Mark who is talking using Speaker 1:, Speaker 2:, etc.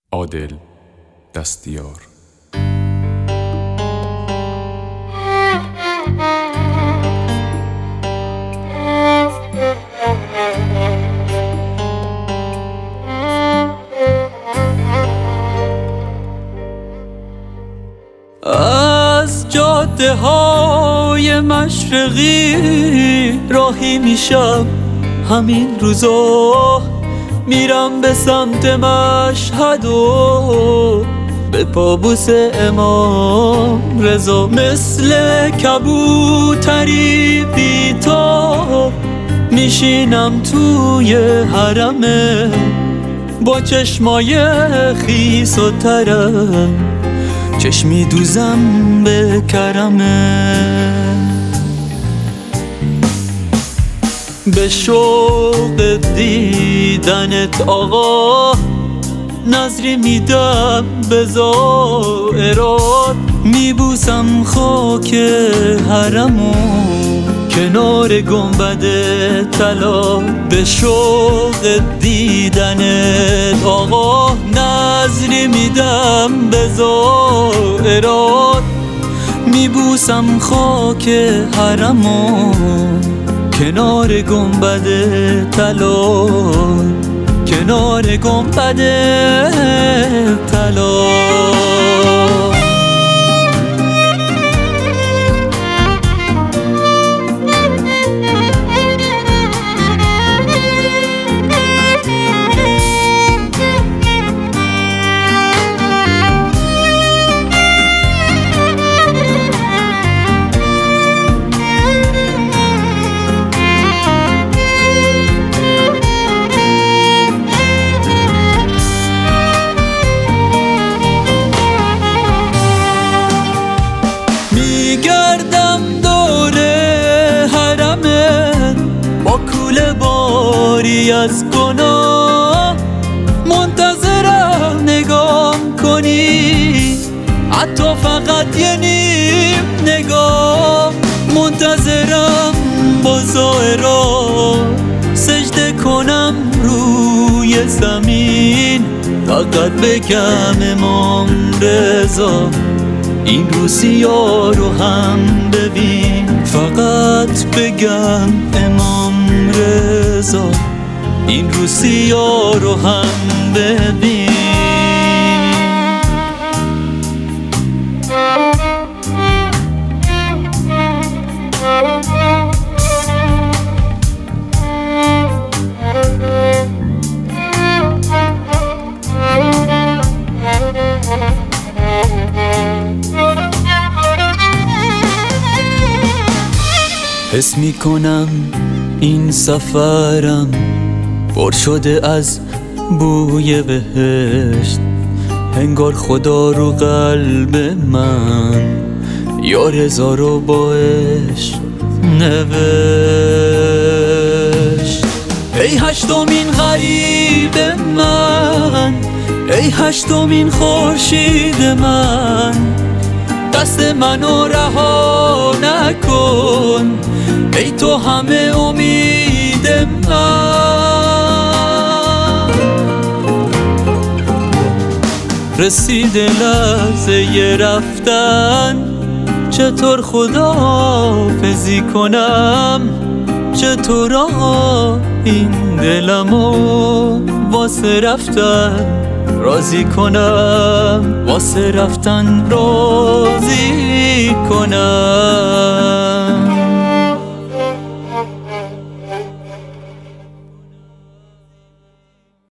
Speaker 1: عادل دستیار.
Speaker 2: از جاده های مشرقی راهی میشم همین روزا، میرم به سمت مشهد و به پابوس امام رضا. مثل کبوتری بی‌تاب میشینم توی حرمه، با چشمای خیس و ترم چشمی دوزم به کرمه. به شوق دیدنت آقا نظری میدم به زائرات، میبوسم خاک حرمو کنار گنبد طلا. به شوق دیدنت آقا نظری میدم به زائرات، میبوسم خاک حرمو کنار گنبد طلا، کنار گنبد طلا. میگردم دوره حرمت با کوله باری از گناه، منتظرم نگام کنی حتی فقط یه نیم نگاه. منتظرم با زائرات سجده کنم روی زمین، فقط بگم امام رضا این روسیا رو هم ببین. فقط بگم امام رضا این روسیا رو هم ببین. حس میکنم این سفرم پر شده از بوی بهشت، انگار خدا رو قلب من یا رضا رو با عشق نوشت. ای هشتمین غریب من، ای هشتمین خورشید من، دست منو رها نکن، ای تو همه امید من. رسیده لحظه رفتن، چطور خداحافظی کنم؟ چطور این دلمو واسه رفتن راضی کنم؟ واسه رفتن راضی کنم.